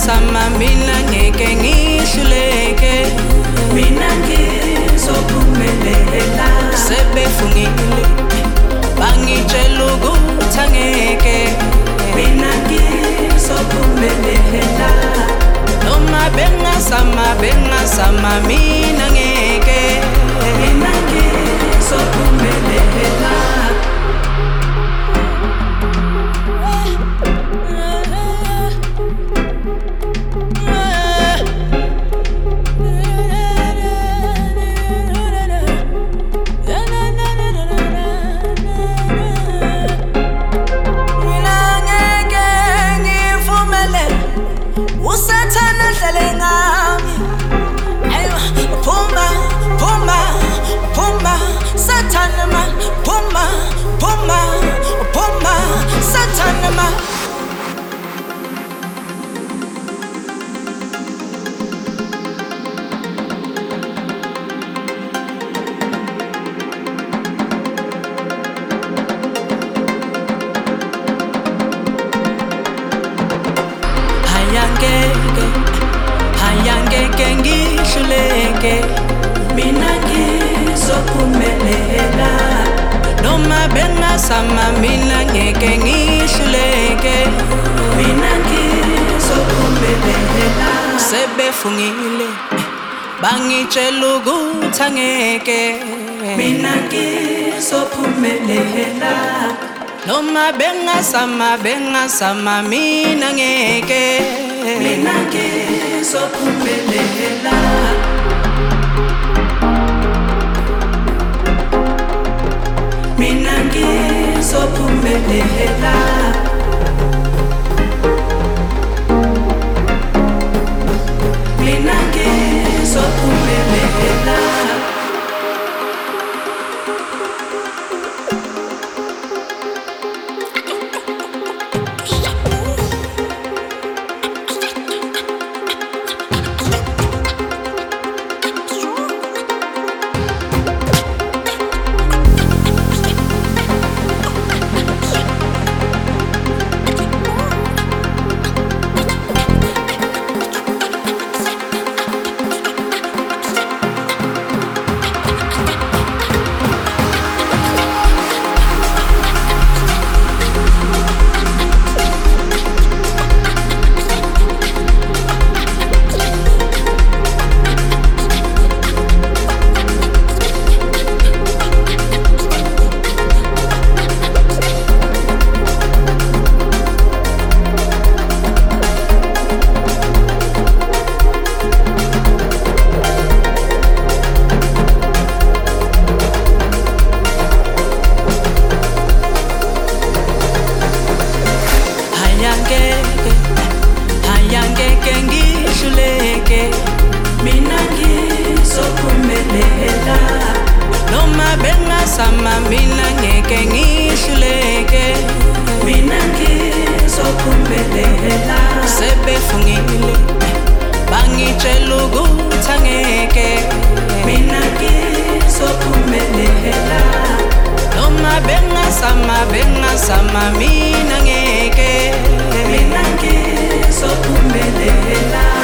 bengasama mina ngeke ngihluleke, mina ngizophumelela. sebefungile bangitshela ukuthi angeke, mina ngizophumelela. noma bengasama mina ngeke, mina ngizophumelela. Usathana dlale ngami, phuma phuma phuma sathana man, phuma phuma phuma sathana man. Hayangeke ngihluleke, mina ngizophumelela. noma bengasama mina ngeke ngihluleke, mina ngizophumelela. sebefungile bangitshela ukuthi angeke, mina ngizophumelela. noma bengasama mina ngeke, mina ngizophumelela. mina ngizophumelela. mina ngizophumelela. Hayangeke ngihluleke, mina ngizophumelela. noma bengasama mina ngeke ngihluleke, mina ngizophumelela. sebefungile bangitshela ukuthi angeke, mina ngizophumelela. noma bengasama mina ngeke, mina ngizophumelela.